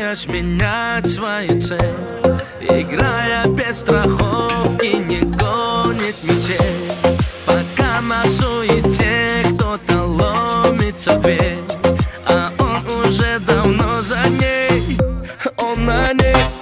умеешь менять свою цель, играя без страховки, не гонит мечей. Пока на суете кто-то ломится в дверь, а он уже давно за ней, он на ней.